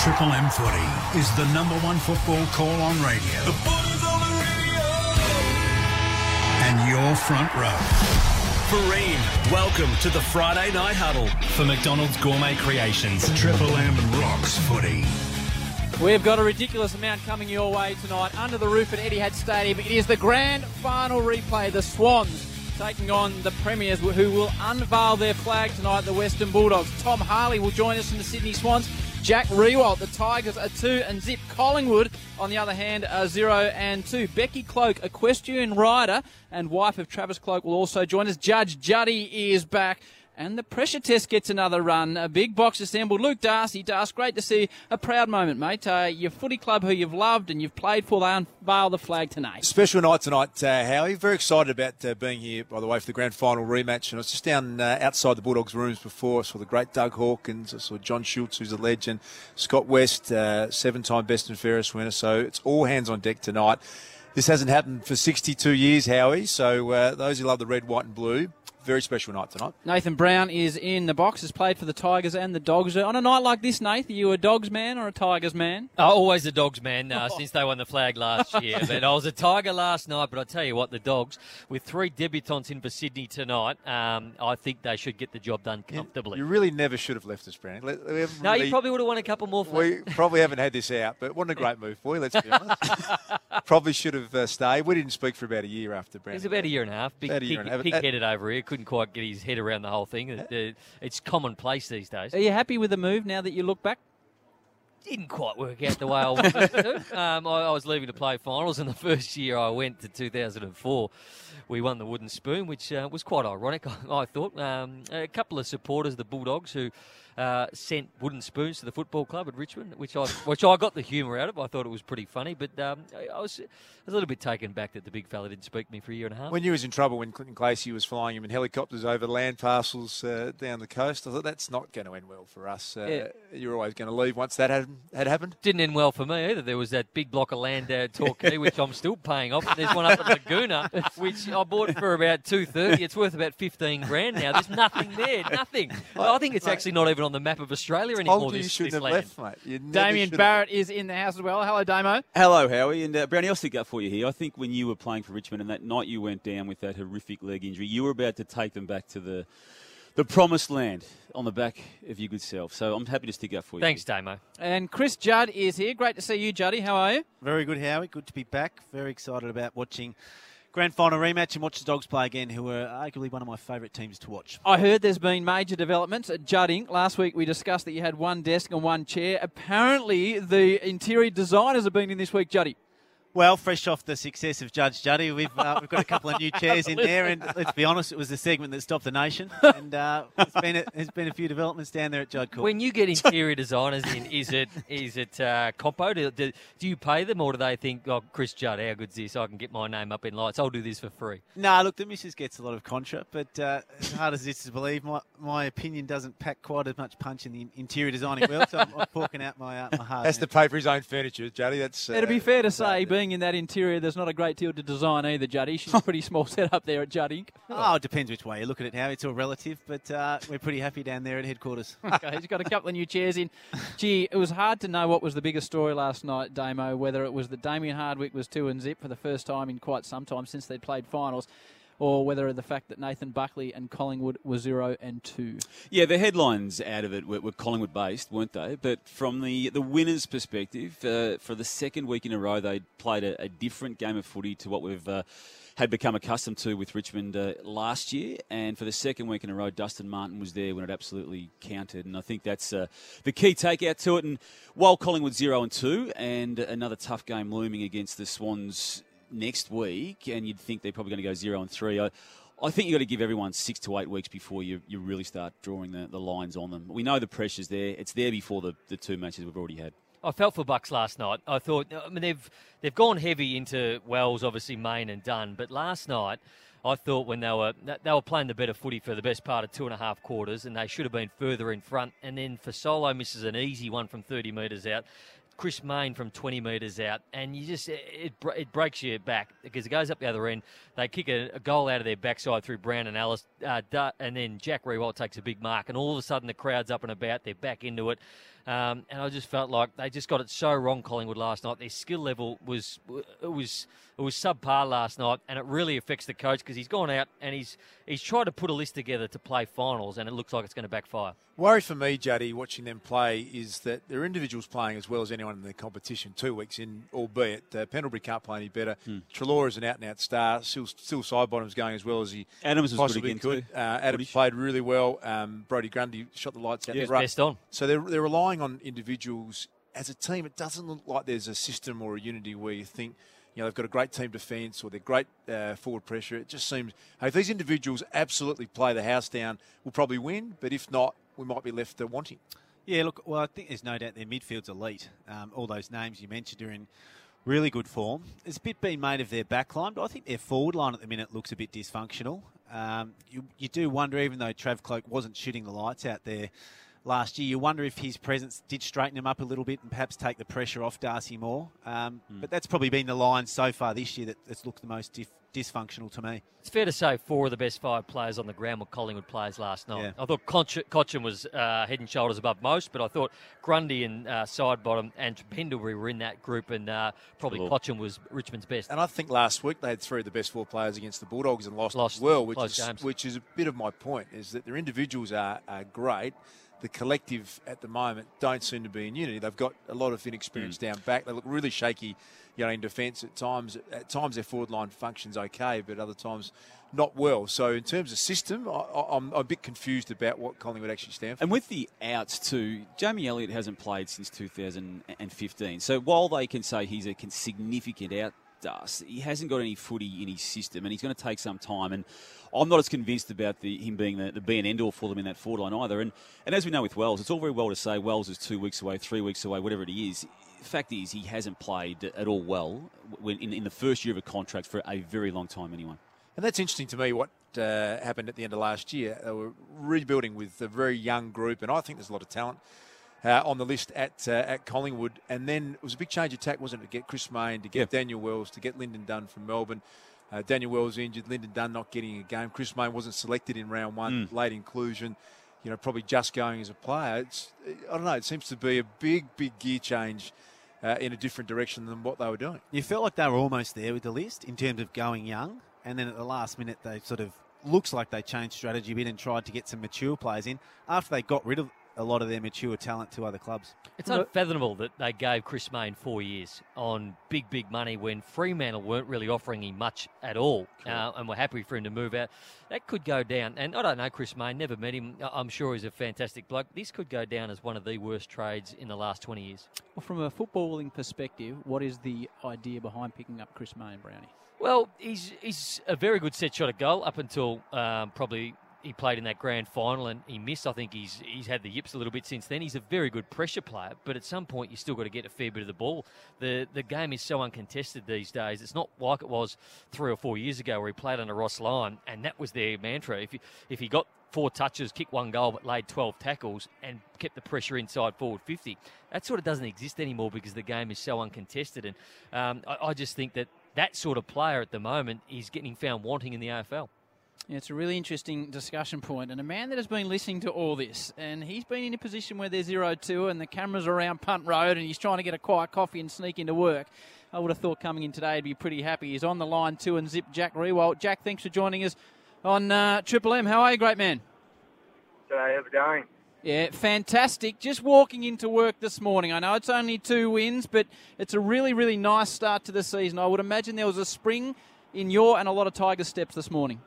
Triple M Footy is the #1 football call on radio. The Bull's on the radio! And your front row. Farine, welcome to the Friday Night Huddle for McDonald's Gourmet Creations. Triple M rocks footy. We've got a ridiculous amount coming your way tonight under the roof at Etihad Stadium. It is the grand final replay. The Swans taking on the Premiers, who will unveil their flag tonight, the Western Bulldogs. Tom Harley will join us from the Sydney Swans. Jack Riewoldt, the Tigers are 2 and zip. Collingwood, on the other hand, are 0 and 2. Becky Cloak, equestrian rider and wife of Travis Cloak, will also join us. Judge Juddy is back. And the pressure test gets another run. A big box assembled. Luke Darcy. Darcy, great to see a proud moment, mate. Your footy club who you've loved and you've played for, they unveil the flag tonight. Special night tonight, Howie. Very excited about being here, by the way, for the grand final rematch. And I was just down outside the Bulldogs' rooms before. I saw the great Doug Hawkins. I saw John Schultz, who's a legend. Scott West, 7-time best and fairest winner. So it's all hands on deck tonight. This hasn't happened for 62 years, Howie. So those who love the red, white and blue, very special night tonight. Nathan Brown is in the box, has played for the Tigers and the Dogs. On a night like this, Nath, are you a Dogs man or a Tigers man? Always a Dogs man since they won the flag last year. But I was a Tiger last night, but I tell you what, the Dogs, with 3 debutants in for Sydney tonight, I think they should get the job done comfortably. You really never should have left us, Brown. No, you probably would have won a couple more flags. We probably haven't had this out, but wasn't a great move for you, let's be honest. Probably should have stayed. We didn't speak for about a year after Brown. It was about a year and a half. Pig-headed over here. Couldn't quite get his head around the whole thing. It's commonplace these days. Are you happy with the move now that you look back? Didn't quite work out the way I wanted it to. I was leaving to play finals, and the first year I went to 2004, we won the Wooden Spoon, which was quite ironic, I thought. A couple of supporters, the Bulldogs, who sent wooden spoons to the football club at Richmond, which I got the humour out of. I thought it was pretty funny, but I was a little bit taken back that the big fella didn't speak to me for a year and a half. When you was in trouble, when Clinton Clacy was flying him in helicopters over land parcels down the coast, I thought that's not going to end well for us. You're always going to leave once that had happened. Didn't end well for me either. There was that big block of land Torquay, which I'm still paying off. There's one up at Laguna, which I bought for about $230. It's worth about $15,000 now. There's nothing there, nothing. I think it's actually not even on the map of Australia anymore. You shouldn't have land. left, mate. Damien Barrett is in the house as well. Hello, Damo. Hello, Howie. And Brownie, I'll stick up for you here. I think when you were playing for Richmond and that night you went down with that horrific leg injury, you were about to take them back to the promised land on the back of your good self. So I'm happy to stick up for you. Thanks, Damo. And Chris Judd is here. Great to see you, Juddy. How are you? Very good, Howie. Good to be back. Very excited about watching grand final rematch and watch the Dogs play again, who are arguably one of my favourite teams to watch. I heard there's been major developments at Judd Inc. Last week we discussed that you had one desk and one chair. Apparently the interior designers have been in this week, Juddy. Well, fresh off the success of Judge Juddy, we've got a couple of new chairs in there, and let's be honest, it was the segment that stopped the nation. And there's been a few developments down there at Judd Court. When you get interior designers in, is it compo? Do you pay them, or do they think, oh, Chris Judd, how good's this? I can get my name up in lights. I'll do this for free. No, look, the missus gets a lot of contra, but as hard as this is to believe, my opinion doesn't pack quite as much punch in the interior designing world, so I'm forking out my heart. Has to pay for his own furniture, Juddy. That's it'd be fair to say, being in that interior, there's not a great deal to design either, Juddy. She's a pretty small setup there at Judd Inc. Oh, it depends which way you look at it, how it's all relative, but we're pretty happy down there at headquarters. Okay, he's got a couple of new chairs in. Gee, it was hard to know what was the biggest story last night, Damo, whether it was that Damien Hardwick was 2 and zip for the first time in quite some time since they'd played finals, or whether the fact that Nathan Buckley and Collingwood were 0 and 2. Yeah, the headlines out of it were Collingwood-based, weren't they? But from the winner's perspective, for the second week in a row, they played a different game of footy to what we've had become accustomed to with Richmond last year. And for the second week in a row, Dustin Martin was there when it absolutely counted. And I think that's the key takeout to it. And while Collingwood 0 and 2, and another tough game looming against the Swans next week, and you'd think they're probably going to go 0 and 3. I think you've got to give everyone 6 to 8 weeks before you really start drawing the lines on them. We know the pressure's there. It's there before the 2 matches we've already had. I felt for Bucks last night. I thought, they've gone heavy into Wells, obviously Main and Dunn, but last night I thought when they were playing the better footy for the best part of 2.5 quarters, and they should have been further in front. And then Fasolo misses an easy one from 30 metres out. Chris Main from 20 metres out, and you just it breaks you back because it goes up the other end. They kick a goal out of their backside through Brown and Ellis, and then Jack Riewoldt takes a big mark, and all of a sudden the crowd's up and about. They're back into it. And I just felt like they just got it so wrong, Collingwood, last night. Their skill level was subpar last night, and it really affects the coach because he's gone out and he's tried to put a list together to play finals, and it looks like it's going to backfire. Worry for me, Juddy, watching them play is that their individuals playing as well as anyone in the competition 2 weeks in, albeit Pendlebury can't play any better. Treloar is an out-and-out star. Still side-bottom's going as well as he Adams was possibly good again could. too. Adams played really well. Brody Grundy shot the lights out. Yeah, best on. So they're relying on individuals. As a team, it doesn't look like there's a system or a unity where you think, they've got a great team defence or they're great forward pressure. It just seems, hey, if these individuals absolutely play the house down, we'll probably win. But if not, we might be left wanting. Yeah, look, well, I think there's no doubt their midfield's elite. All those names you mentioned are in really good form. There's a bit being made of their backline, but I think their forward line at the minute looks a bit dysfunctional. You do wonder, even though Trav Cloke wasn't shooting the lights out there last year, you wonder if his presence did straighten him up a little bit and perhaps take the pressure off Darcy Moore. But that's probably been the line so far this year that's looked the most dysfunctional to me. It's fair to say 4 of the best 5 players on the ground were Collingwood players last night. Yeah. I thought Cotchin was head and shoulders above most, but I thought Grundy and Sidebottom and Pendlebury were in that group, and probably Cotchin was Richmond's best. And I think last week they had 3 of the best 4 players against the Bulldogs and lost as well, which is a bit of my point, is that their individuals are great. The collective at the moment don't seem to be in unity. They've got a lot of inexperience down back. They look really shaky, in defence at times. At times their forward line functions okay, but other times not well. So in terms of system, I'm a bit confused about what Collingwood actually stand for. And with the outs too, Jamie Elliott hasn't played since 2015. So while they can say he's a significant out, he hasn't got any footy in his system, and he's going to take some time. And I'm not as convinced about him being the be and end all for them in that forward line either. And as we know with Wells, it's all very well to say Wells is 2 weeks away, 3 weeks away, whatever it is. The fact is, he hasn't played at all well in the first year of a contract for a very long time anyway. And that's interesting to me, what happened at the end of last year. They were rebuilding with a very young group, and I think there's a lot of talent on the list at Collingwood. And then it was a big change of tack, wasn't it, to get Chris Mayne, to get Daniel Wells, to get Lyndon Dunn from Melbourne. Daniel Wells injured, Lyndon Dunn not getting a game. Chris Mayne wasn't selected in round 1, late inclusion, probably just going as a player. I don't know, it seems to be a big gear change in a different direction than what they were doing. You felt like they were almost there with the list in terms of going young, and then at the last minute they sort of looks like they changed strategy a bit and tried to get some mature players in after they got rid of a lot of their mature talent to other clubs. It's unfathomable that they gave Chris Mayne 4 years on big money when Fremantle weren't really offering him much at all, and were happy for him to move out. That could go down, and I don't know Chris Mayne, never met him. I'm sure he's a fantastic bloke. This could go down as one of the worst trades in the last 20 years. Well, from a footballing perspective, what is the idea behind picking up Chris Mayne, Brownie? Well, he's a very good set shot at goal up until probably he played in that grand final and he missed. I think he's had the yips a little bit since then. He's a very good pressure player, but at some point you still got to get a fair bit of the ball. The game is so uncontested these days. It's not like it was 3 or 4 years ago where he played under Ross Lyon, and that was their mantra. If he got 4 touches, kicked 1 goal, but laid 12 tackles and kept the pressure inside forward 50, that sort of doesn't exist anymore because the game is so uncontested. And I just think that sort of player at the moment is getting found wanting in the AFL. Yeah, it's a really interesting discussion point, and a man that has been listening to all this, and he's been in a position where there's 0-2 and the cameras are around Punt Road and he's trying to get a quiet coffee and sneak into work. I would have thought coming in today he'd be pretty happy. He's on the line too, and Zip Jack Riewoldt. Jack, thanks for joining us on Triple M. How are you, great man? G'day, how's it going? Yeah, fantastic. Just walking into work this morning. I know it's only 2 wins, but it's a really, really nice start to the season. I would imagine there was a spring in your and a lot of Tigers steps this morning.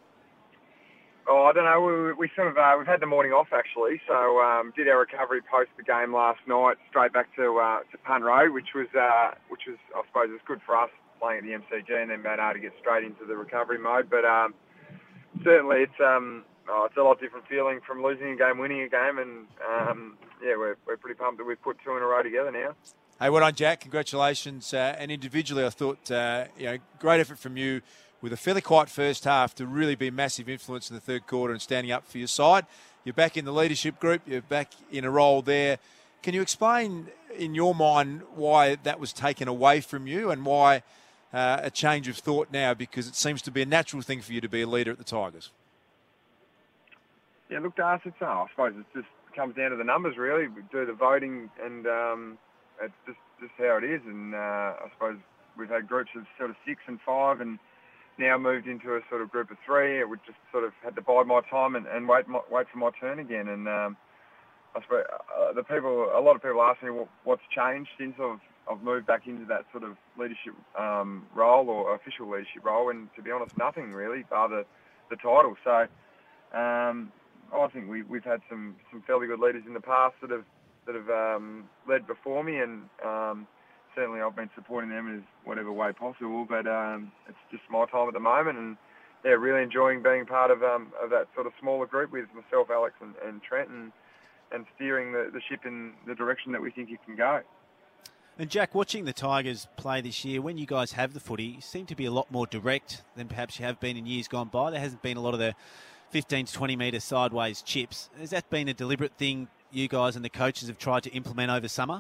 Oh, I don't know. We sort of we've had the morning off actually, so did our recovery post the game last night, straight back to Punt Road, which was I suppose it's good for us playing at the MCG and then being able to get straight into the recovery mode. But certainly it's a lot different feeling from losing a game, winning a game, and we're pretty pumped that we've put 2 in a row together now. Hey, well done, Jack. Congratulations. And individually, I thought great effort from you, with a fairly quiet first half, to really be a massive influence in the third quarter and standing up for your side. You're back in the leadership group. You're back in a role there. Can you explain, in your mind, why that was taken away from you and why a change of thought now? Because it seems to be a natural thing for you to be a leader at the Tigers. Yeah, look, Darcy, I suppose it's just comes down to the numbers, really. We do the voting, and it's just how it is. And I suppose we've had groups of sort of 6 and 5, and now moved into a sort of group of 3. We just sort of had to bide my time and wait for my turn again. And I suppose a lot of people ask me what's changed since I've moved back into that sort of leadership role or official leadership role. And to be honest, nothing really, bar the title. So I think we've had some fairly good leaders in the past that have led before me, and certainly I've been supporting them in whatever way possible. But it's just my time at the moment, and really enjoying being part of that sort of smaller group with myself, Alex, and Trent, and steering the ship in the direction that we think it can go. And Jack, watching the Tigers play this year, when you guys have the footy, you seem to be a lot more direct than perhaps you have been in years gone by. There hasn't been a lot of the 15 to 20 metre sideways chips. Has that been a deliberate thing you guys and the coaches have tried to implement over summer?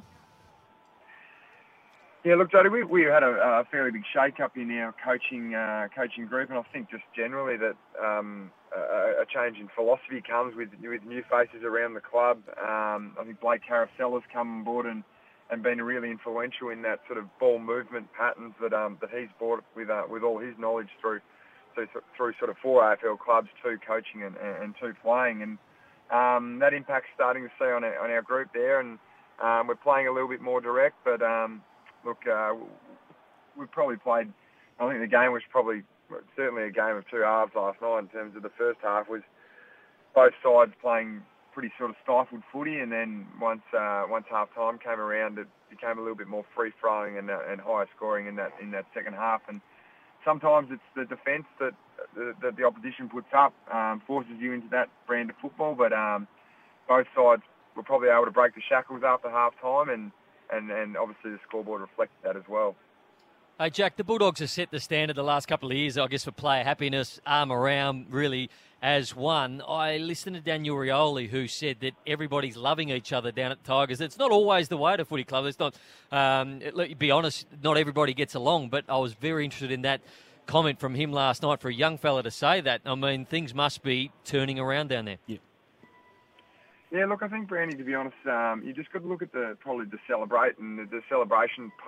Yeah, look, Jody, we had a fairly big shake-up in our coaching group, and I think just generally that a change in philosophy comes with new faces around the club. I think Blake Carousella's come on board and been really influential in that sort of ball movement patterns that he's brought with all his knowledge through sort of 4 AFL clubs, 2 coaching and 2 playing, and that impact's starting to see on our group there, and we're playing a little bit more direct, but look, we probably played. I think the game was certainly a game of 2 halves last night. In terms of the first half, was both sides playing pretty sort of stifled footy, and then once half time came around, it became a little bit more free flowing and higher scoring in that second half. And sometimes it's the defence that the opposition puts up forces you into that brand of football. But both sides were probably able to break the shackles after half time, and obviously the scoreboard reflected that as well. Hey, Jack, the Bulldogs have set the standard the last couple of years, I guess, for player happiness, arm around, really, as one. I listened to Daniel Rioli, who said that everybody's loving each other down at the Tigers. It's not always the way at a footy club. It's not, let be honest, not everybody gets along, but I was very interested in that comment from him last night for a young fella to say that. I mean, things must be turning around down there. Yeah. Yeah, look, I think, Brandy, to be honest, you just got to look at the celebration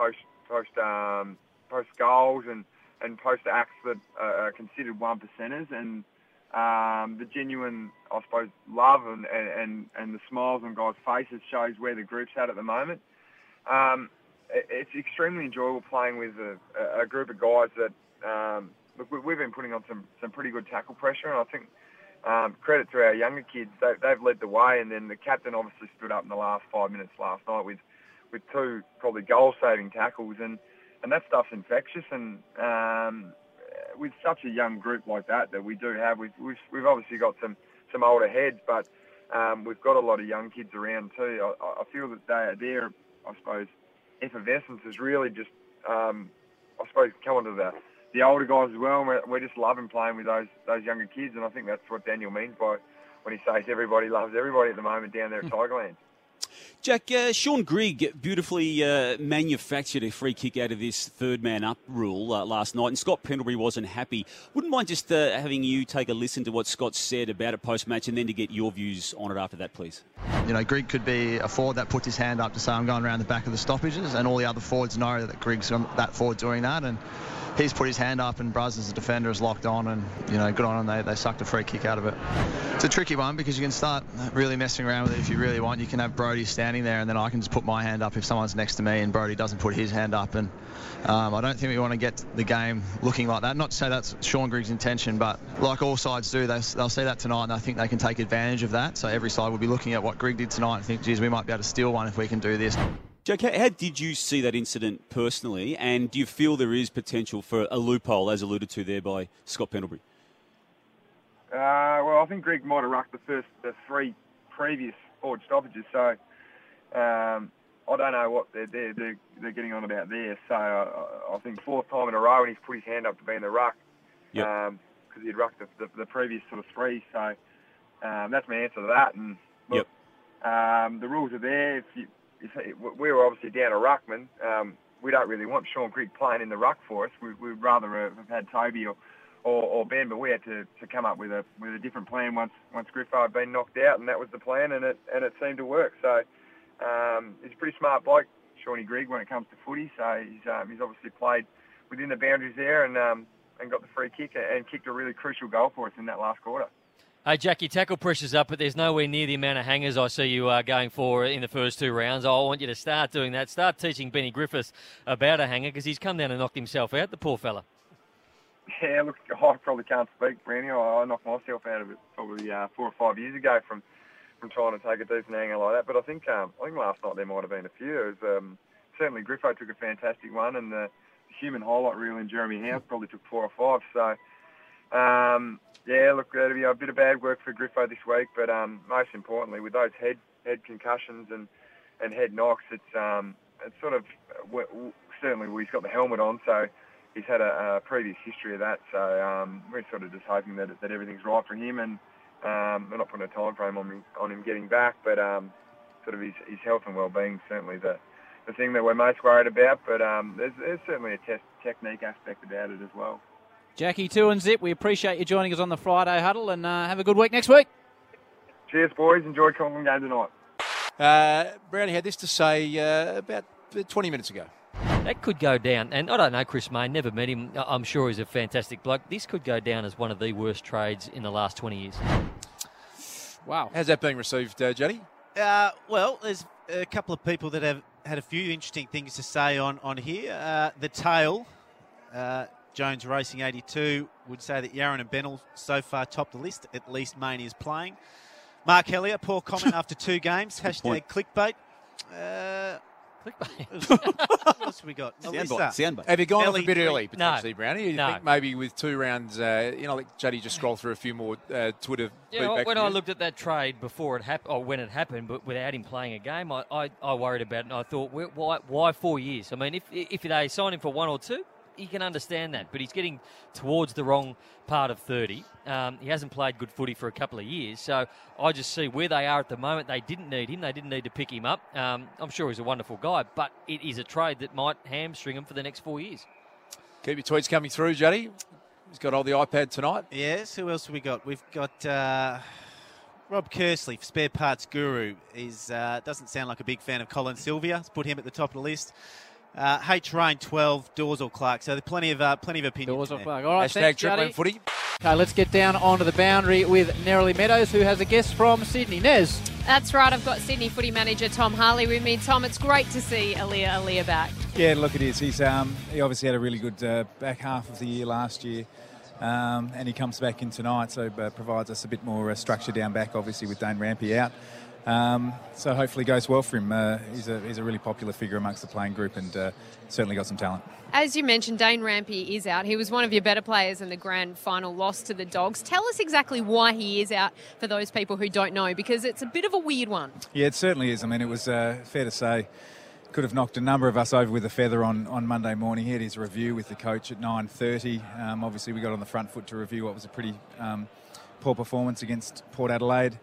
post goals and post acts that are considered 1%ers, and the genuine, I suppose, love and the smiles on guys' faces shows where the group's at the moment. It's extremely enjoyable playing with a group of guys that look, we've been putting on some pretty good tackle pressure, and I think credit to our younger kids, they've led the way, and then the captain obviously stood up in the last 5 minutes last night with 2 probably goal-saving tackles, and that stuff's infectious. And with such a young group like that we do have, we've obviously got some older heads, but we've got a lot of young kids around too. I feel that their I suppose effervescence is really just I suppose coming to the older guys as well, and we're just loving playing with those younger kids, and I think that's what Daniel means by when he says everybody loves everybody at the moment down there at Tigerland. Jack, Sean Grigg beautifully manufactured a free kick out of this third man up rule last night, and Scott Pendlebury wasn't happy. Wouldn't mind just having you take a listen to what Scott said about it post-match, and then to get your views on it after that, please. You know, Grigg could be a forward that puts his hand up to say I'm going around the back of the stoppages, and all the other forwards know that Grigg's that forward doing that, and he's put his hand up, and Bruz as a defender is locked on, and, you know, good on them. They sucked a free kick out of it. It's a tricky one because you can start really messing around with it if you really want. You can have Brody standing there, and then I can just put my hand up if someone's next to me and Brody doesn't put his hand up. And I don't think we want to get the game looking like that. Not to say that's Sean Grigg's intention, but like all sides do, they'll see that tonight, and I think they can take advantage of that. So every side will be looking at what Grigg did tonight and think, geez, we might be able to steal one if we can do this. Jack, how did you see that incident personally, and do you feel there is potential for a loophole, as alluded to there by Scott Pendlebury? Well, I think Grigg might have rucked the 3 previous forward stoppages, so I don't know what they're getting on about there. So I think 4th time in a row, and he's put his hand up to be in the ruck, because he'd rucked the previous sort of 3. So that's my answer to that. And look, the rules are there. If we were obviously down a ruckman, we don't really want Sean Grigg playing in the ruck for us. We'd rather have had Toby or or Ben, but we had to come up with a different plan once Griffo had been knocked out, and that was the plan, and it seemed to work. So he's a pretty smart bloke, Shawnee Grigg, when it comes to footy. So he's obviously played within the boundaries there and got the free kick and kicked a really crucial goal for us in that last quarter. Hey, Jack, your tackle pressure's up, but there's nowhere near the amount of hangers I see you going for in the first 2 rounds. I want you to start doing that. Start teaching Benny Griffiths about a hanger, because he's come down and knocked himself out, the poor fella. Yeah, look, I probably can't speak, Brandy. I knocked myself out of it probably 4 or 5 years ago from trying to take a decent hanger like that. But I think last night there might have been a few. It was, certainly Griffo took a fantastic one, and the human highlight reel in Jeremy House probably took 4 or 5. So, yeah, look, that'll be a bit of bad work for Griffo this week. But most importantly, with those head concussions and head knocks, it's sort of certainly he's got the helmet on, so he's had a previous history of that. So we're sort of just hoping that everything's right for him, and we're not putting a time frame on him getting back, but sort of his health and well-being certainly the thing that we're most worried about. But there's certainly a technique aspect about it as well. Jackie, 2 and zip. We appreciate you joining us on the Friday Huddle, and have a good week next week. Cheers, boys. Enjoy Collingwood game tonight. Brownie had this to say about 20 minutes ago. That could go down, and I don't know Chris May, never met him. I'm sure he's a fantastic bloke. This could go down as one of the worst trades in the last 20 years. Wow. How's that being received, Juddy? Well, there's a couple of people that have had a few interesting things to say on here. The tail, Jones Racing 82, would say that Yaron and Bennell so far top the list, at least Maney is playing. Mark Hellier, poor comment after 2 games, hashtag clickbait. What else have we got? Soundbite. Have you gone off a bit early, potentially, No. Brownie? You No. think maybe with 2 rounds, let Juddy just scroll through a few more Twitter feedback? When I looked at that trade before it happened, or when it happened, but without him playing a game, I worried about it, and I thought, why 4 years? I mean, if they sign him for 1 or 2, you can understand that, but he's getting towards the wrong part of 30. He hasn't played good footy for a couple of years, so I just see where they are at the moment. They didn't need him. They didn't need to pick him up. I'm sure he's a wonderful guy, but it is a trade that might hamstring him for the next 4 years. Keep your tweets coming through, Juddy. He's got all the iPad tonight. Yes, who else have we got? We've got Rob Kersley, Spare Parts Guru. Doesn't sound like a big fan of Colin Sylvia. Let's put him at the top of the list. H Rain 12, Dawes Clark. So there's plenty of opinions. Dawes Clark. All right, Hashtag Tripling Footy. Okay, let's get down onto the boundary with Nerily Meadows, who has a guest from Sydney. Nez. That's right. I've got Sydney footy manager Tom Harley with me. Tom, it's great to see Aaliyah back. Yeah, look, it is. He obviously had a really good back half of the year last year. And he comes back in tonight, so provides us a bit more structure down back, obviously, with Dane Rampy out. So hopefully goes well for him. He's a really popular figure amongst the playing group, and certainly got some talent. As you mentioned, Dane Rampy is out. He was one of your better players in the grand final loss to the Dogs. Tell us exactly why he is out for those people who don't know, because it's a bit of a weird one. Yeah, it certainly is. I mean, it was fair to say, could have knocked a number of us over with a feather on Monday morning. He had his review with the coach at 9:30. Obviously, we got on the front foot to review what was a pretty poor performance against Port Adelaide.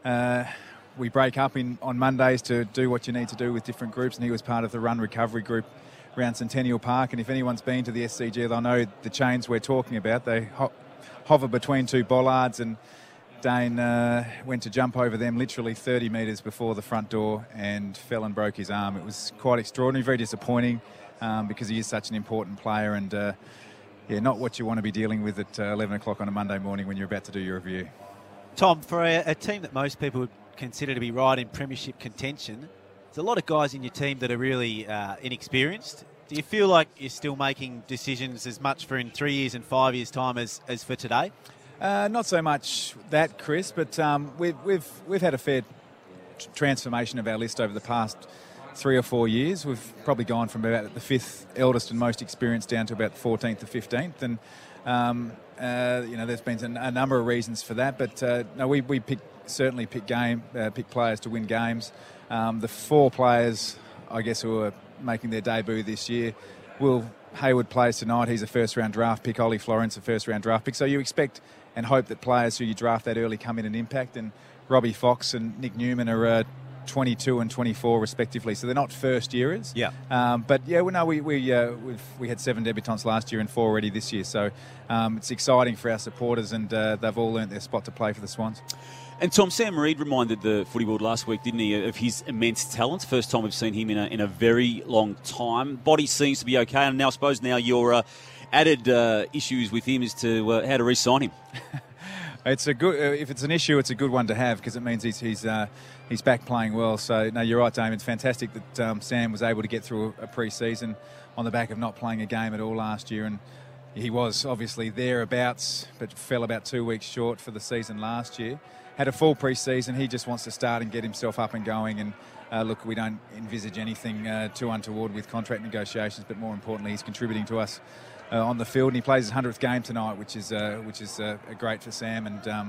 We break up on Mondays to do what you need to do with different groups, and he was part of the run recovery group around Centennial Park. And if anyone's been to the SCG, they'll know the chains we're talking about. They hover between 2 bollards, and Dane went to jump over them literally 30 metres before the front door and fell and broke his arm. It was quite extraordinary, very disappointing, because he is such an important player, and not what you want to be dealing with at 11 o'clock on a Monday morning when you're about to do your review. Tom, for a team that most people would consider to be right in premiership contention, there's a lot of guys in your team that are really inexperienced. Do you feel like you're still making decisions as much for in 3 years and 5 years' time as for today? Not so much that, Chris, but we've had a fair transformation of our list over the past 3 or 4 years. We've probably gone from about the 5th eldest and most experienced down to about the 14th or 15th, and there's been a number of reasons for that. But no, we certainly pick players to win games. The 4 players, I guess, who are making their debut this year, Will Hayward plays tonight. He's a first-round draft pick. Ollie Florence, a first-round draft pick. So you expect and hope that players who you draft that early come in and impact. And Robbie Fox and Nick Newman are 22 and 24 respectively, so they're not first yearers. Yeah. But yeah, we had 7 debutants last year and 4 already this year, so it's exciting for our supporters, and they've all earned their spot to play for the Swans. And Tom, Sam Reid reminded the footy world last week, didn't he, of his immense talent. First time we've seen him in a very long time. Body seems to be okay, and now I suppose your added issues with him as to how to re-sign him. It's a good. If it's an issue, it's a good one to have, because it means he's back playing well. So no, you're right, Damien. It's fantastic that Sam was able to get through a pre-season on the back of not playing a game at all last year, and he was obviously thereabouts, but fell about 2 weeks short for the season last year. Had a full pre-season. He just wants to start and get himself up and going. And look, we don't envisage anything too untoward with contract negotiations, but more importantly, he's contributing to us on the field, and he plays his 100th game tonight, which is great for Sam,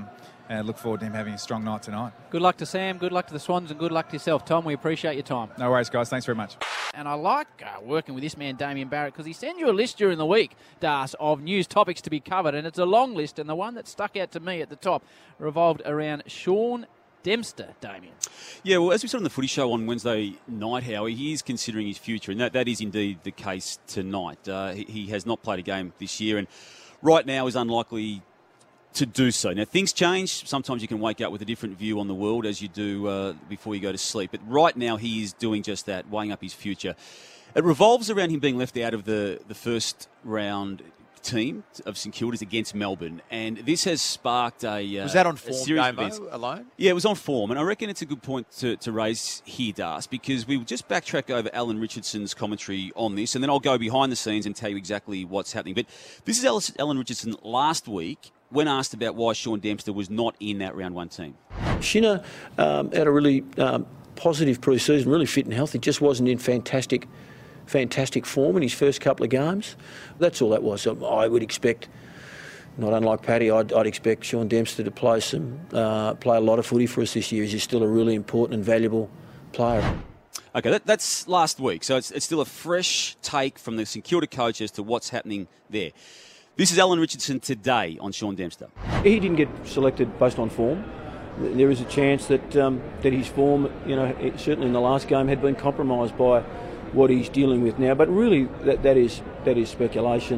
and look forward to him having a strong night tonight. Good luck to Sam, good luck to the Swans, and good luck to yourself, Tom. We appreciate your time. No worries, guys. Thanks very much. And I like working with this man, Damien Barrett, because he sends you a list during the week, Das, of news topics to be covered, and it's a long list, and the one that stuck out to me at the top revolved around Sean Dempster, Damien. Yeah, well, as we saw on the Footy Show on Wednesday night, Howie, he is considering his future, and that is indeed the case tonight. He has not played a game this year, and right now is unlikely to do so. Now, things change. Sometimes you can wake up with a different view on the world, as you do before you go to sleep. But right now, he is doing just that, weighing up his future. It revolves around him being left out of the first round team of St Kilda's against Melbourne, and this has sparked was that on form game alone? Yeah, it was on form, and I reckon it's a good point to raise here, Das, because we will just backtrack over Alan Richardson's commentary on this, and then I'll go behind the scenes and tell you exactly what's happening. But this is Alan Richardson last week when asked about why Sean Dempster was not in that round 1 team. Shinner had a really positive pre-season, really fit and healthy, just wasn't in fantastic form in his first couple of games. That's all that was. So I would expect, not unlike Paddy, I'd expect Sean Dempster to play a lot of footy for us this year. He's still a really important and valuable player. Okay, that's last week, so it's still a fresh take from the St Kilda coach as to what's happening there. This is Alan Richardson today on Sean Dempster. He didn't get selected based on form. There is a chance that his form, certainly in the last game, had been compromised by what he's dealing with now, but really that is speculation.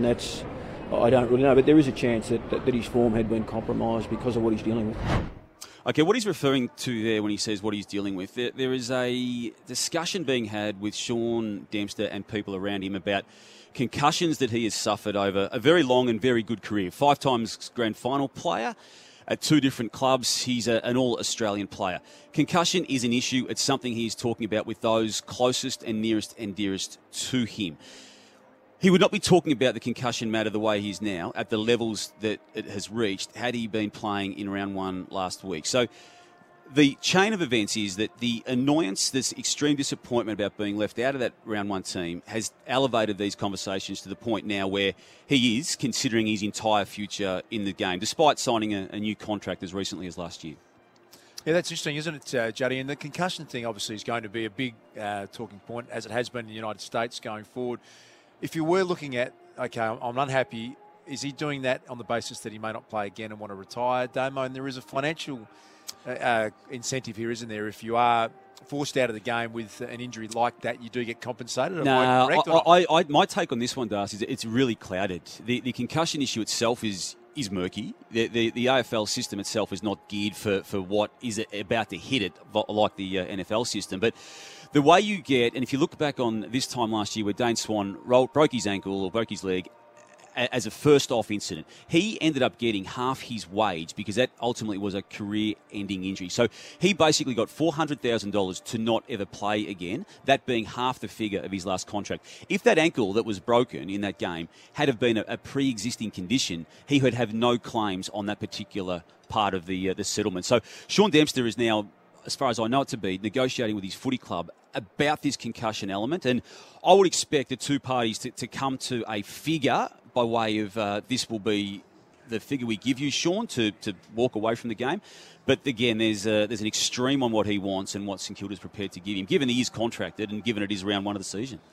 I don't really know, but there is a chance that his form had been compromised because of what he's dealing with. Okay, what he's referring to there when he says what he's dealing with, there is a discussion being had with Sean Dempster and people around him about concussions that he has suffered over a very long and very good career. 5 times grand final player at 2 different clubs. He's an all-Australian player. Concussion is an issue. It's something he's talking about with those closest and nearest and dearest to him. He would not be talking about the concussion matter the way he is now, at the levels that it has reached, had he been playing in round 1 last week. So the chain of events is that the annoyance, this extreme disappointment about being left out of that round 1 team has elevated these conversations to the point now where he is considering his entire future in the game, despite signing a new contract as recently as last year. Yeah, that's interesting, isn't it, Juddy? And the concussion thing obviously is going to be a big talking point, as it has been in the United States going forward. If you were looking at, okay, I'm unhappy, is he doing that on the basis that he may not play again and want to retire, Damo? And there is a financial incentive here, isn't there? If you are forced out of the game with an injury like that, you do get compensated. My take on this one, Darcy, is it's really clouded. The concussion issue itself is murky. The AFL system itself is not geared for what is about to hit it, like the NFL system. But the way you get, and if you look back on this time last year where Dane Swan broke his ankle or broke his leg as a first-off incident, he ended up getting half his wage because that ultimately was a career-ending injury. So he basically got $400,000 to not ever play again, that being half the figure of his last contract. If that ankle that was broken in that game had have been a pre-existing condition, he would have no claims on that particular part of the settlement. So Sean Dempster is now, as far as I know it to be, negotiating with his footy club about this concussion element, and I would expect the two parties to come to a figure by way of this will be the figure we give you, Sean, to walk away from the game. But again, there's an extreme on what he wants and what St Kilda's prepared to give him, given he is contracted and given it is round 1 of the season.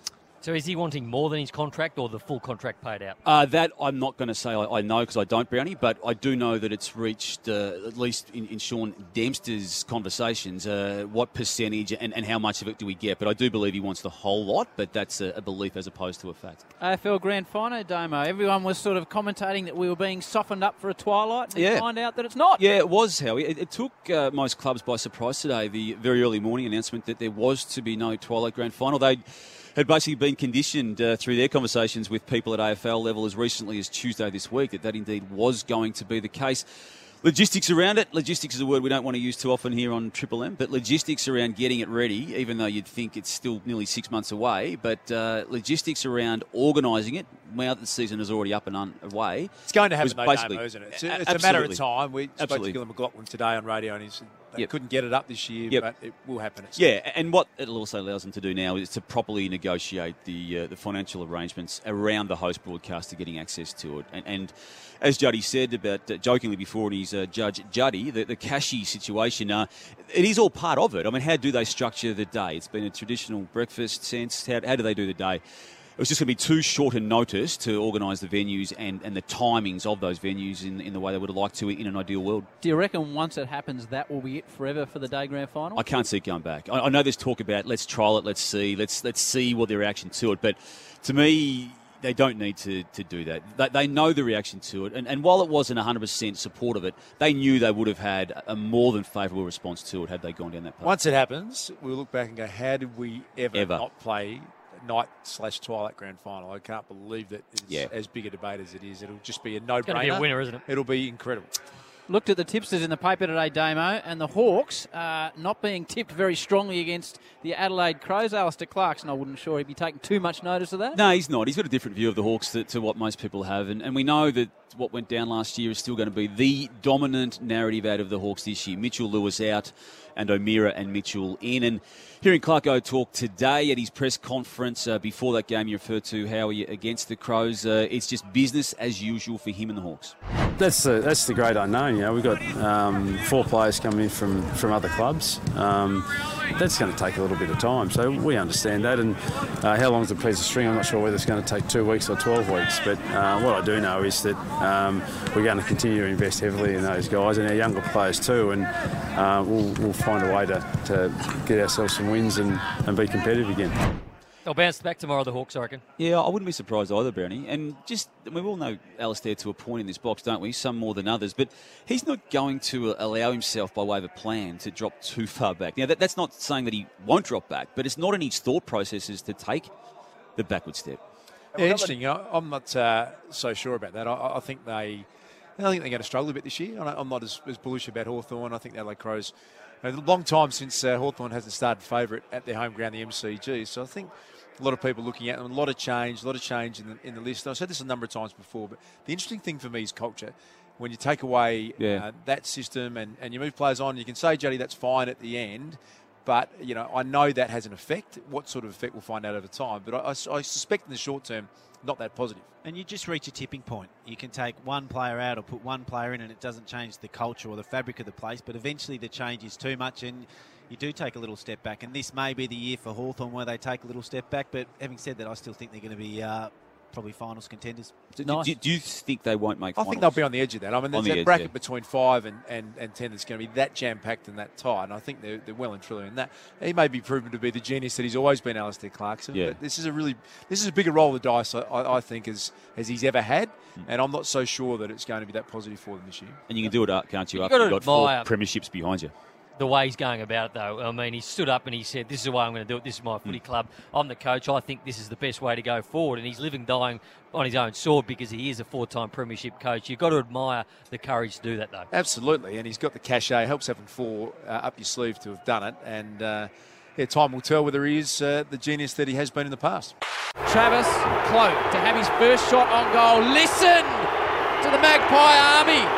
So is he wanting more than his contract or the full contract paid out? That I'm not going to say I know because I don't, Brownie, but I do know that it's reached, at least in Sean Dempster's conversations, what percentage and how much of it do we get. But I do believe he wants the whole lot, but that's a belief as opposed to a fact. AFL Grand Final, Damo. Everyone was sort of commentating that we were being softened up for a twilight, and find out that it's not. Yeah, it was, Howie. It took most clubs by surprise today, the very early morning announcement that there was to be no twilight Grand Final. They had basically been conditioned through their conversations with people at AFL level as recently as Tuesday this week that indeed was going to be the case. Logistics around it. Logistics is a word we don't want to use too often here on Triple M, but logistics around getting it ready, even though you'd think it's still nearly 6 months away, but logistics around organising it, now that the season is already up and away. It's going to happen, though, isn't it? It's a matter of time. We spoke to Gillan McLaughlin today on radio, and he said they couldn't get it up this year, but it will happen. And what it'll also allows them to do now is to properly negotiate the financial arrangements around the host broadcaster getting access to it. And as Juddy said about jokingly before, and he's Judge Juddy, the cashy situation, it is all part of it. I mean, how do they structure the day? It's been a traditional breakfast sense. How do they do the day? It was just going to be too short a notice to organise the venues and the timings of those venues in the way they would have liked to in an ideal world. Do you reckon once it happens, that will be it forever for the day grand final? I can't see it going back. I know there's talk about let's trial it, let's see what the reaction to it. But to me, they don't need to do that. They know the reaction to it. And while it wasn't 100% support of it, they knew they would have had a more than favourable response to it had they gone down that path. Once it happens, we'll look back and go, how did we ever not play night/twilight grand final? I can't believe that it's as big a debate as it is. It'll just be a no-brainer. It's going to be a winner, isn't it? It'll be incredible. Looked at the tipsters in the paper today, Damo, and the Hawks not being tipped very strongly against the Adelaide Crows. Alistair Clarkson, I wouldn't sure he'd be taking too much notice of that. No, he's not. He's got a different view of the Hawks to what most people have. And we know that what went down last year is still going to be the dominant narrative out of the Hawks this year. Mitchell Lewis out and O'Meara and Mitchell in. And hearing Clarko talk today at his press conference before that game you referred to, Howie, against the Crows, it's just business as usual for him and the Hawks. That's the great unknown. You know, we've got 4 players coming in from other clubs. That's going to take a little bit of time, so we understand that. And how long's a piece of string? I'm not sure whether it's going to take 2 weeks or 12 weeks. But what I do know is that we're going to continue to invest heavily in those guys and our younger players too. And we'll find a way to get ourselves some wins and be competitive again. They'll bounce back tomorrow, the Hawks, I reckon. Yeah, I wouldn't be surprised either, Brownie. And we all know Alistair to a point in this box, don't we? Some more than others. But he's not going to allow himself, by way of a plan, to drop too far back. Now, that's not saying that he won't drop back, but it's not in his thought processes to take the backward step. Yeah, interesting. I'm not so sure about that. I think they're going to struggle a bit this year. I'm not as bullish about Hawthorn. I think the Adelaide Crows, a long time since Hawthorn hasn't started favourite at their home ground, the MCG. So I think a lot of people looking at them, a lot of change in the list. I've said this a number of times before, but the interesting thing for me is culture. When you take away that system and you move players on, you can say, Juddy, that's fine at the end, but I know that has an effect. What sort of effect we'll find out over time, but I suspect in the short term, not that positive. And you just reach a tipping point. You can take one player out or put one player in and it doesn't change the culture or the fabric of the place, but eventually the change is too much and you do take a little step back. And this may be the year for Hawthorn where they take a little step back, but having said that, I still think they're going to be probably finals contenders. Nice. Do you think they won't make finals? I think they'll be on the edge of that. I mean, there's that bracket between 5 and 10 that's going to be that jam-packed and that tight, and I think they're well and truly in that. He may be proven to be the genius that he's always been, Alistair Clarkson, but this is a bigger roll of the dice, I think, as he's ever had, and I'm not so sure that it's going to be that positive for them this year. And you can do it, can't you? After you've got 4 premierships behind you. The way he's going about it, though. I mean, he stood up and he said, this is the way I'm going to do it. This is my footy club. I'm the coach. I think this is the best way to go forward. And he's living, dying on his own sword because he is a 4-time premiership coach. You've got to admire the courage to do that, though. Absolutely. And he's got the cachet. Helps having 4 up your sleeve to have done it. And time will tell whether he is the genius that he has been in the past. Travis Cloke to have his first shot on goal. Listen to the Magpie Army.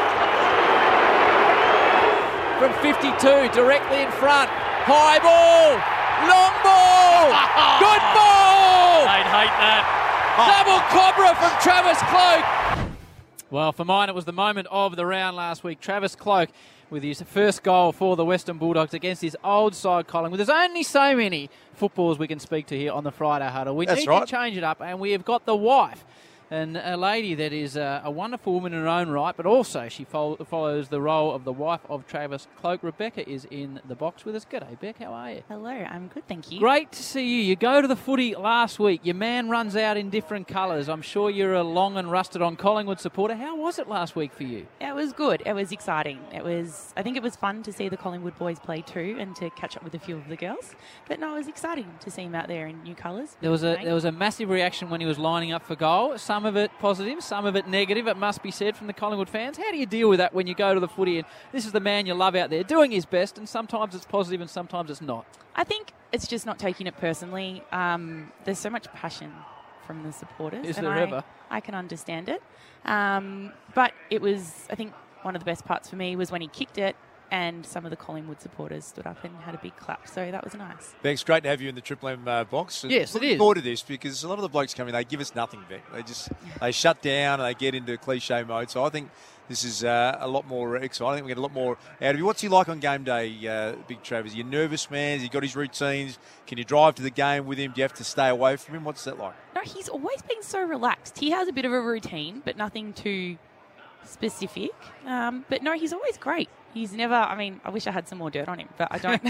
From 52, directly in front. High ball. Long ball. Good ball. I'd hate that. Double cobra from Travis Cloke. Well, for mine, it was the moment of the round last week. Travis Cloke with his first goal for the Western Bulldogs against his old side, Collingwood. There's only so many footballers we can speak to here on the Friday Huddle. We need to change it up, and we have got the wife. And a lady that is a wonderful woman in her own right, but also she follows the role of the wife of Travis Cloke. Rebecca is in the box with us. G'day, Beck. How are you? Hello, I'm good, thank you. Great to see you. You go to the footy last week. Your man runs out in different colours. I'm sure you're a long and rusted on Collingwood supporter. How was it last week for you? It was good. It was exciting. I think it was fun to see the Collingwood boys play too and to catch up with a few of the girls. But no, it was exciting to see him out there in new colours. There was a massive reaction when he was lining up for goal. Some of it positive, some of it negative, it must be said, from the Collingwood fans. How do you deal with that when you go to the footy and this is the man you love out there doing his best, and sometimes it's positive and sometimes it's not? I think it's just not taking it personally. There's so much passion from the supporters. Is there ever? I can understand it. But it was, I think, one of the best parts for me was when he kicked it and some of the Collingwood supporters stood up and had a big clap. So that was nice. Beck, it's great to have you in the Triple M box. Yes, it is. Looking forward to this because a lot of the blokes come in, they give us nothing, Beck. They shut down and they get into cliche mode. So I think this is a lot more exciting. I think we get a lot more out of you. What's he like on game day, Big Trav? Is he a nervous man? Has he got his routines? Can you drive to the game with him? Do you have to stay away from him? What's that like? No, he's always been so relaxed. He has a bit of a routine, but nothing too specific. But no, he's always great. He's never, I wish I had some more dirt on him, but I don't.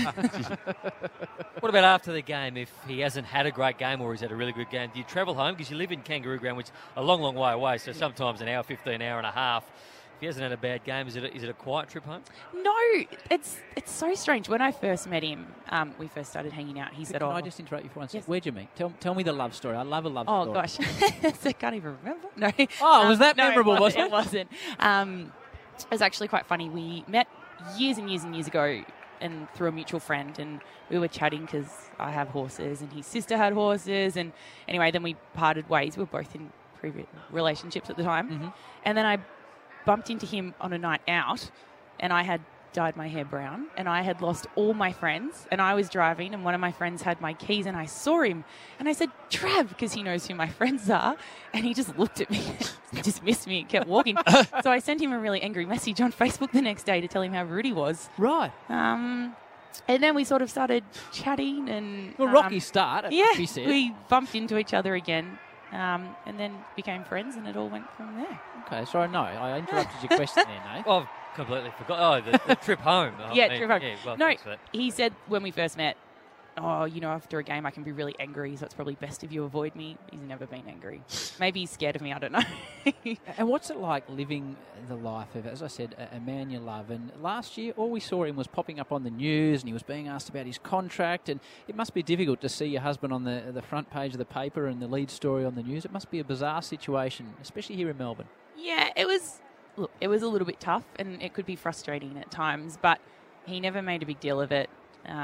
What about after the game, if he hasn't had a great game or he's had a really good game? Do you travel home? Because you live in Kangaroo Ground, which is a long, long way away, so sometimes an hour, 15, hour and a half. If he hasn't had a bad game, is it a quiet trip home? No, it's so strange. When I first met him, we first started hanging out, he said, Can I just interrupt you for one second? Yes. Where'd you meet? Tell me the love story. I love a love story. Oh, gosh. I can't even remember. No. Oh, was that memorable, wasn't it? wasn't It wasn't. It was actually quite funny. We met years and years and years ago and through a mutual friend, and we were chatting because I have horses and his sister had horses, and anyway, then we parted ways. We were both in previous relationships at the time. Mm-hmm. And then I bumped into him on a night out, and I had dyed my hair brown and I had lost all my friends, and I was driving and one of my friends had my keys, and I saw him and I said, Trav, because he knows who my friends are, and he just looked at me and dismissed me and kept walking. So I sent him a really angry message on Facebook the next day to tell him how rude he was. Right. And then we sort of started chatting and... Well, rocky start, yeah, he said. We bumped into each other again. And then became friends, and it all went from there. Okay, sorry, no, I interrupted your question there, Nate. Well, I've completely forgot. Oh, the trip home. Trip home. Yeah, well, no, thanks for that. he said when we first met, after a game I can be really angry, so it's probably best if you avoid me. He's never been angry. Maybe he's scared of me, I don't know. And what's it like living the life of, as I said, a man you love? And last year, all we saw him was popping up on the news, and he was being asked about his contract, and it must be difficult to see your husband on the front page of the paper and the lead story on the news. It must be a bizarre situation, especially here in Melbourne. Yeah, it was a little bit tough, and it could be frustrating at times, but he never made a big deal of it.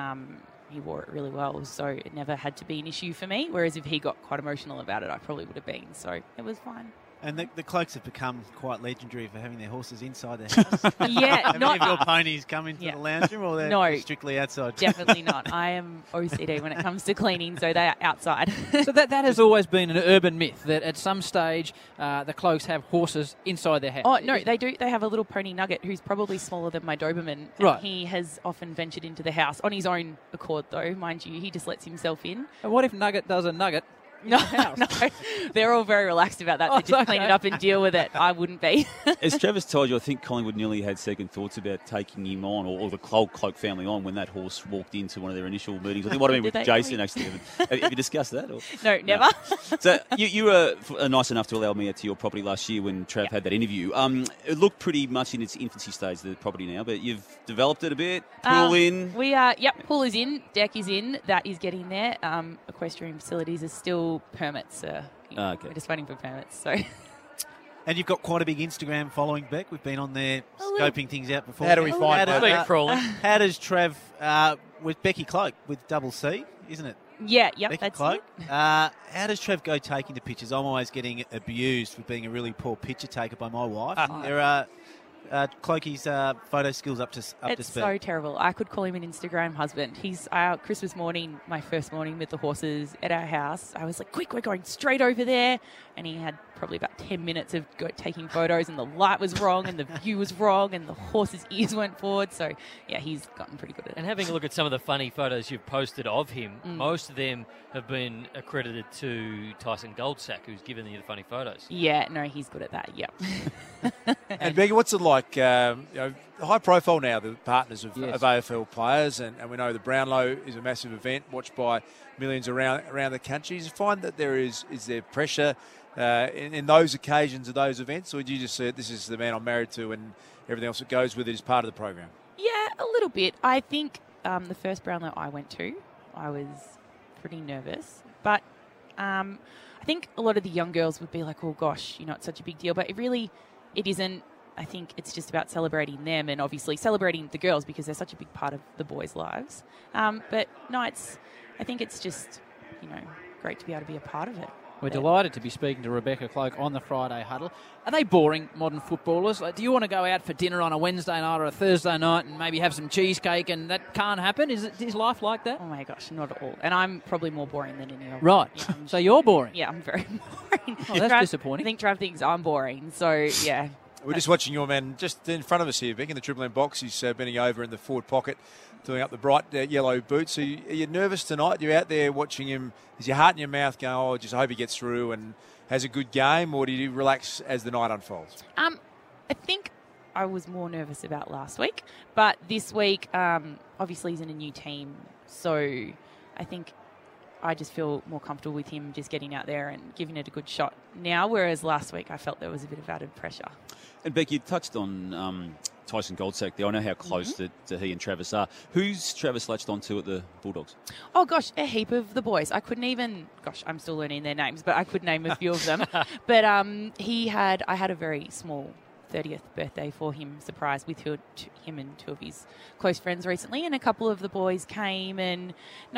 He wore it really well, so it never had to be an issue for me, whereas if he got quite emotional about it, I probably would have been, so it was fine. And the Cloaks have become quite legendary for having their horses inside their house. Yeah, Have any of your ponies come into the lounge room, or they're strictly outside? Definitely not. I am OCD when it comes to cleaning, so they are outside. So that has always been an urban myth, that at some stage the Cloaks have horses inside their house. Oh, no, they do. They have a little pony Nugget who's probably smaller than my Doberman. Right. He has often ventured into the house on his own accord, though, mind you. He just lets himself in. And what if Nugget does a nugget? No, they're all very relaxed about that. They just clean it up and deal with it. I wouldn't be. As Travis told you, I think Collingwood nearly had second thoughts about taking him on, or the Cloak family on, when that horse walked into one of their initial meetings. I think it might have been with Jason, actually. Have you discussed that? Or? No, never. No. So you were nice enough to allow me out to your property last year when Trav had that interview. It looked pretty much in its infancy stage, the property now, but you've developed it a bit. Pool in. We are, pool is in, deck is in. That is getting there. Equestrian facilities are still permits. Okay. We're just waiting for permits. So. And you've got quite a big Instagram following, Beck. We've been on there scoping things out before. How do we find that? How does Trav, with Becky Cloke, with double C, isn't it? Yeah, Becky that's Cloke. it. How does Trav go taking the pictures? I'm always getting abused for being a really poor picture taker by my wife. There are Clokey's photo skills up to speed. It's so terrible. I could call him an Instagram husband. He's Christmas morning, my first morning with the horses at our house. I was like, quick, we're going straight over there. And he had probably about 10 minutes of taking photos, and the light was wrong and the view was wrong and the horse's ears went forward. So, yeah, he's gotten pretty good at it. And having a look at some of the funny photos you've posted of him, most of them have been accredited to Tyson Goldsack, who's given you the funny photos. Yeah, no, he's good at that, yep. And Becky, what's it like, high profile now, the partners of AFL players, and we know the Brownlow is a massive event watched by millions around the country. Do you find that is there pressure in those occasions of those events, or do you just say this is the man I'm married to and everything else that goes with it is part of the program? Yeah, a little bit. I think the first Brownlow I went to, I was pretty nervous, but I think a lot of the young girls would be like, oh gosh, it's such a big deal, but it isn't. I think it's just about celebrating them and obviously celebrating the girls because they're such a big part of the boys' lives. But no, I think it's just, great to be able to be a part of it. We're delighted to be speaking to Rebecca Cloke on the Friday Huddle. Are they boring, modern footballers? Do you want to go out for dinner on a Wednesday night or a Thursday night and maybe have some cheesecake, and that can't happen? Is life like that? Oh, my gosh, not at all. And I'm probably more boring than any of them. Right. Yeah, so you're boring? Yeah, I'm very boring. Oh, that's disappointing. I think Trav thinks I'm boring, so, yeah. We're just watching your man just in front of us here, Beck, in the Triple M box. He's bending over in the forward pocket, doing up the bright yellow boots. Are you nervous tonight? You're out there watching him. Is your heart in your mouth going, oh, just hope he gets through and has a good game, or do you relax as the night unfolds? I think I was more nervous about last week, but this week, obviously he's in a new team, so I think I just feel more comfortable with him just getting out there and giving it a good shot now, whereas last week I felt there was a bit of added pressure. And Becky, you touched on Tyson Goldsack there. I know how close that he and Travis are. Who's Travis latched onto at the Bulldogs? Oh, gosh, a heap of the boys. I couldn't even... Gosh, I'm still learning their names, but I could name a few of them. But I had a very small 30th birthday for him, surprise, with him and two of his close friends recently, and a couple of the boys came, and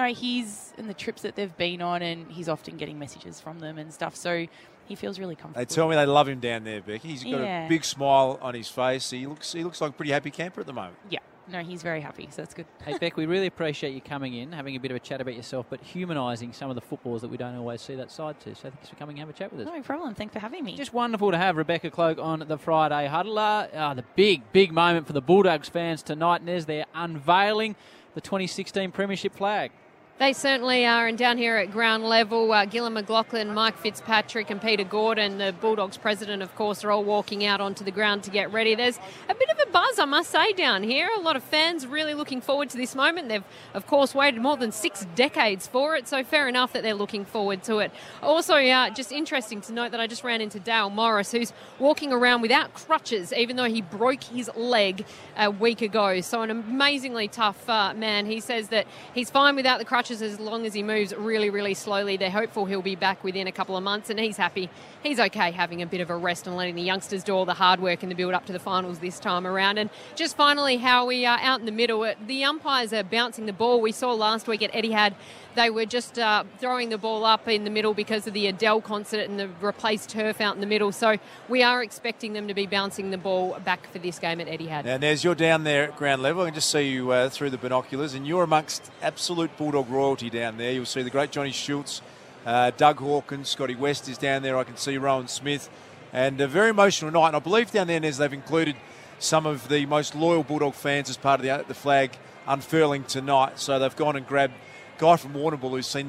he's in the trips that they've been on, and he's often getting messages from them and stuff, so he feels really comfortable. They tell me they love him down there, Becky. He's got a big smile on his face. He looks like a pretty happy camper at the moment. Yeah. No, he's very happy, so that's good. Hey, Beck, we really appreciate you coming in, having a bit of a chat about yourself, but humanising some of the footballers that we don't always see that side to. So thanks for coming and have a chat with us. No problem. Thanks for having me. Just wonderful to have Rebecca Cloke on the Friday Huddle. The big moment for the Bulldogs fans tonight, Nez. They're unveiling the 2016 Premiership flag. They certainly are, and down here at ground level, Gillon McLaughlin, Mike Fitzpatrick and Peter Gordon, the Bulldogs president, of course, are all walking out onto the ground to get ready. There's a bit of a buzz, I must say, down here. A lot of fans really looking forward to this moment. They've, of course, waited more than 6 decades for it, so fair enough that they're looking forward to it. Also, just interesting to note that I just ran into Dale Morris, who's walking around without crutches, even though he broke his leg a week ago. So an amazingly tough man. He says that he's fine without the crutches as long as he moves really, really slowly. They're hopeful he'll be back within a couple of months, and he's happy. He's okay having a bit of a rest and letting the youngsters do all the hard work in the build-up to the finals this time around. And just finally, how we are out in the middle. The umpires are bouncing the ball. We saw last week at Etihad, they were just throwing the ball up in the middle because of the Adele concert and the replaced turf out in the middle. So we are expecting them to be bouncing the ball back for this game at Etihad. Now, Nez, you're down there at ground level. I can just see you through the binoculars, and you're amongst absolute Bulldog royalty down there. You'll see the great Johnny Schultz, Doug Hawkins, Scotty West is down there. I can see Rowan Smith. And a very emotional night. And I believe down there, Nez, they've included some of the most loyal Bulldog fans as part of the flag unfurling tonight. So they've gone and grabbed a guy from Warrnambool who's seen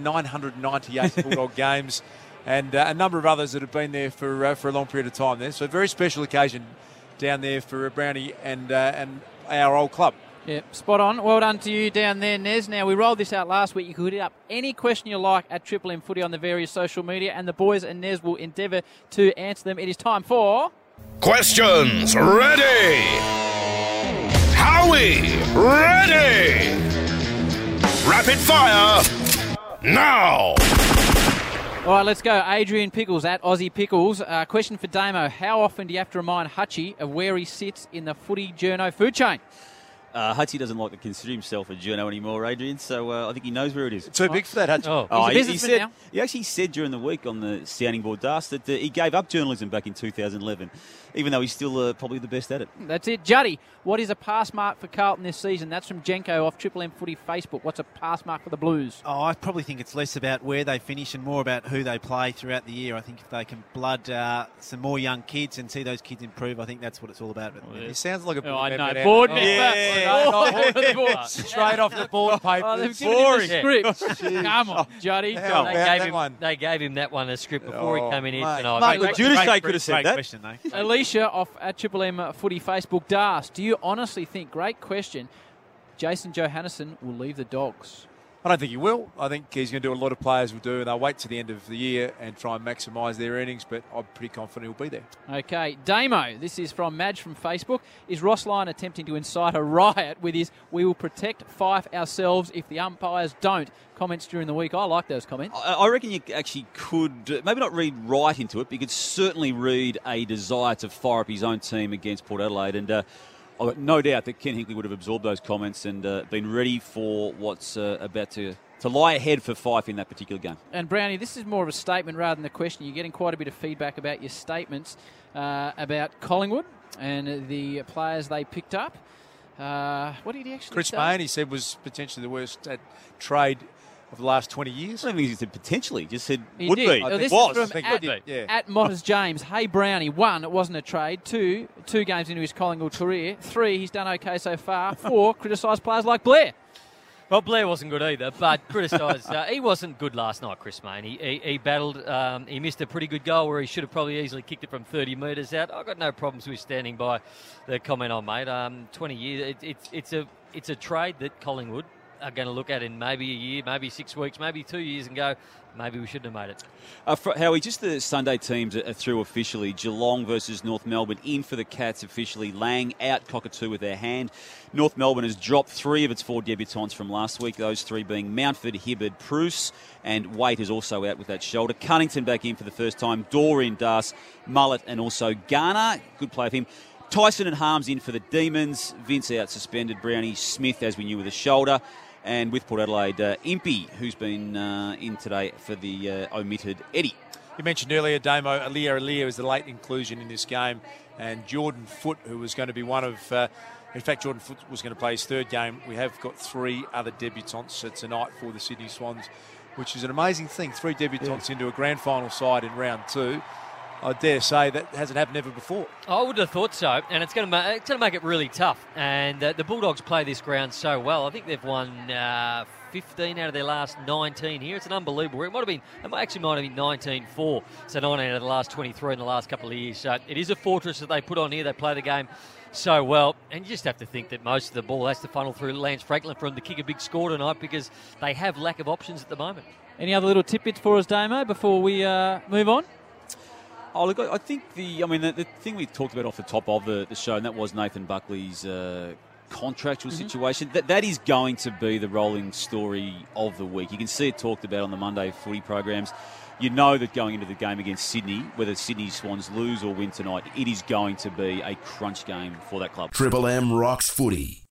998 Bulldog games, and a number of others that have been there for a long period of time there. So a very special occasion down there for Brownie and our old club. Yeah, spot on. Well done to you down there, Nez. Now, we rolled this out last week. You could hit up any question you like at Triple M Footy on the various social media, and the boys and Nez will endeavour to answer them. It is time for... Questions ready! Howie ready! Rapid fire now! All right, let's go. Adrian Pickles at Aussie Pickles. Question for Damo. How often do you have to remind Hutchie of where he sits in the footy journo food chain? Hutchie doesn't like to consider himself a journo anymore, Adrian, so I think he knows where it is. Too big for that, Hutchie. Oh, he's a businessman now. He actually said during the week on the sounding board, Das, that he gave up journalism back in 2011, even though he's still probably the best at it. That's it. Juddy, what is a pass mark for Carlton this season? That's from Jenko off Triple M Footy Facebook. What's a pass mark for the Blues? Oh, I probably think it's less about where they finish and more about who they play throughout the year. I think if they can blood some more young kids and see those kids improve, I think that's what it's all about. He sounds like a board I know. member. Board member. Straight off the board papers. Oh, they've given him a script. Come on, Juddy. They gave him that one, a script, before he came in here Mate, tonight. Judas could have said that. Question, though. Alicia off at Triple M Footy Facebook. Das, do you honestly think, great question, Jason Johannesson will leave the Dogs? I don't think he will. I think he's going to do what a lot of players will do, and they'll wait to the end of the year and try and maximise their earnings, but I'm pretty confident he'll be there. Okay, Damo, this is from Madge from Facebook. Is Ross Lyon attempting to incite a riot with his "we will protect Fife ourselves if the umpires don't" comments during the week? I like those comments. I reckon you actually could, maybe not read right into it, but you could certainly read a desire to fire up his own team against Port Adelaide, and I've got no doubt that Ken Hinkley would have absorbed those comments and been ready for what's about to lie ahead for Fife in that particular game. And Brownie, this is more of a statement rather than a question. You're getting quite a bit of feedback about your statements about Collingwood and the players they picked up. What did he actually Chris say? Mayne, he said, was potentially the worst at trade of the last 20 years. I don't think he said potentially. He just said He would did. be. This was. is from at Motters James. Hey, Brownie. 1, it wasn't a trade. 2, 2 games into his Collingwood career. 3, he's done okay so far. 4, criticised players like Blair. Well, Blair wasn't good either, but criticised. He wasn't good last night, Chris Mayne. He battled. He missed a pretty good goal where he should have probably easily kicked it from 30 metres out. I've got no problems with standing by the comment I made. 20 years. It's a trade that Collingwood are going to look at in maybe a year, maybe 6 weeks, maybe 2 years and go, maybe we shouldn't have made it. Howie, just the Sunday teams are through officially. Geelong versus North Melbourne in for the Cats officially. Lang out Cockatoo with their hand. North Melbourne has dropped 3 of its 4 debutants from last week, those 3 being Mountford, Hibberd, Bruce, and Waite is also out with that shoulder. Cunnington back in for the first time. Doreen, Das, Mullet, and also Garner. Good play of him. Tyson and Harms in for the Demons. Vince out suspended. Brownie, Smith, as we knew, with a shoulder. And with Port Adelaide, Impey, who's been in today for the omitted Eddie. You mentioned earlier, Damo, Alia is the late inclusion in this game, and Jordan Foote, who was going to be one of... in fact, Jordan Foote was going to play his 3rd game. We have got 3 other debutants tonight for the Sydney Swans, which is an amazing thing. 3 debutants into a grand final side in round 2. I dare say that hasn't happened ever before. I would have thought so, and it's going to make it really tough. And the Bulldogs play this ground so well. I think they've won 15 out of their last 19 here. It's an unbelievable. It might have been 19-4. So 19 out of the last 23 in the last couple of years. So it is a fortress that they put on here. They play the game so well, and you just have to think that most of the ball has to funnel through Lance Franklin for him to kick a big score tonight because they have lack of options at the moment. Any other little tidbits for us, Damo, before we move on? Oh, look, I think the thing we talked about off the top of the show, and that was Nathan Buckley's contractual situation. That is going to be the rolling story of the week. You can see it talked about on the Monday footy programs. You know that going into the game against Sydney, whether Sydney Swans lose or win tonight, it is going to be a crunch game for that club. Triple M rocks footy.